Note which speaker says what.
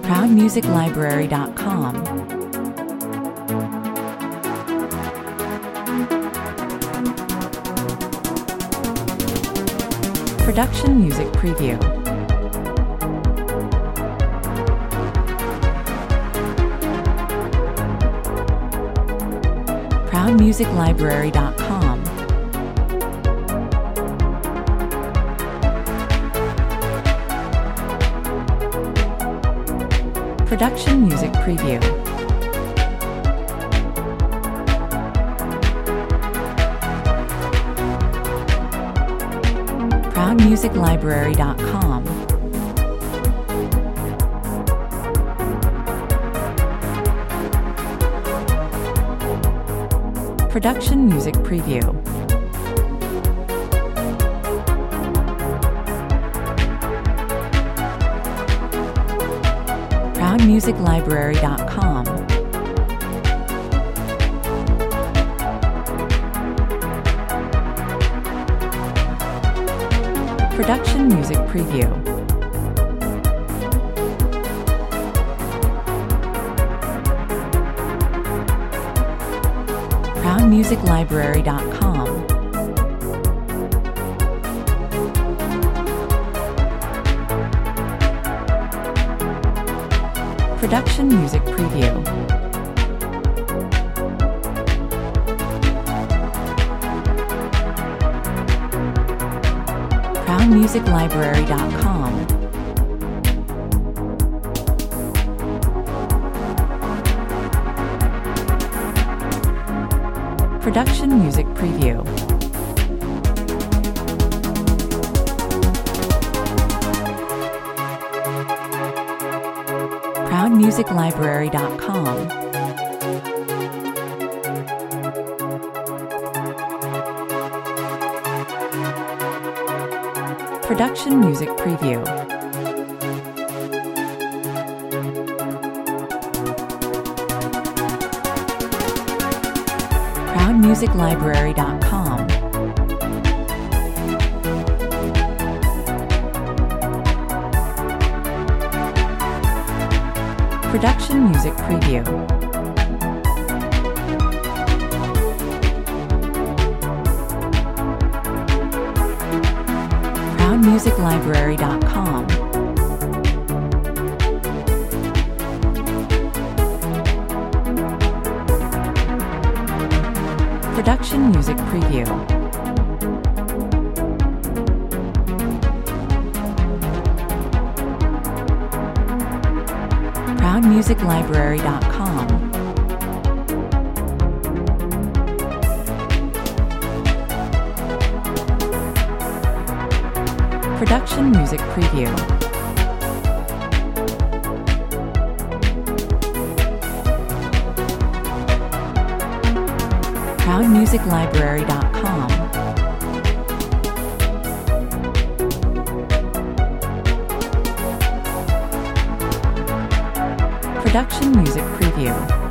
Speaker 1: ProudMusicLibrary.com. Production Music Preview. ProudMusicLibrary.com. Production Music Preview. ProudMusicLibrary.com. Production Music Preview. ProudMusicLibrary.com. Production Music Preview. ProudMusicLibrary.com. Production Music Preview. ProudMusicLibrary.com. Production Music Preview. ProudMusicLibrary.com. Production Music Preview. ProudMusicLibrary.com. Production Music Preview. ProudMusicLibrary.com. Production Music Preview. ProudMusicLibrary.com. Production Music Preview. ProudMusicLibrary.com. Production Music Preview.